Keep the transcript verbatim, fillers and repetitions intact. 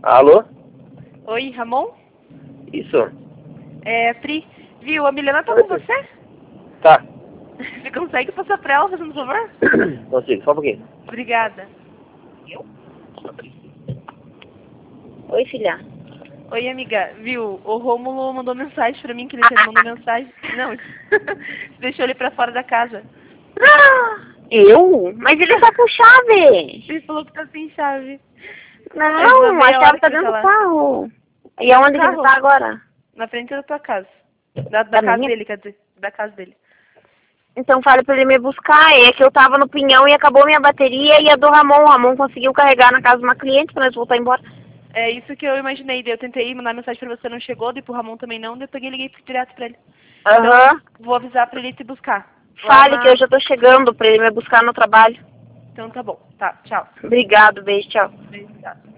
Alô? Oi, Ramon? Isso. É, Pri, viu? A Milena tá com você? Tá. Você consegue passar pra ela, fazendo favor? Consigo, só um pouquinho. Obrigada. Oi, filha. Oi, amiga, viu? O Rômulo mandou mensagem pra mim, que ele mandou mensagem. Não, deixou ele pra fora da casa. Eu? Mas ele tá com chave. Ele falou que tá sem chave. Não, a chave tá dentro do carro. E aonde que ele tá agora? Na frente da tua casa. Da, da casa dele, quer dizer. Da casa dele. Então fale pra ele me buscar. É que eu tava no pinhão e acabou minha bateria e a do Ramon. O Ramon conseguiu carregar na casa de uma cliente pra nós voltar embora. É isso que eu imaginei. Eu tentei mandar mensagem pra você, não chegou. Daí pro Ramon também não. Daí eu peguei e liguei direto pra ele. Aham. Então, vou avisar pra ele te buscar. Fale que eu já tô chegando pra ele me buscar no trabalho. Então tá bom. Tá, tchau. Obrigado, beijo, tchau. Beijo, tchau.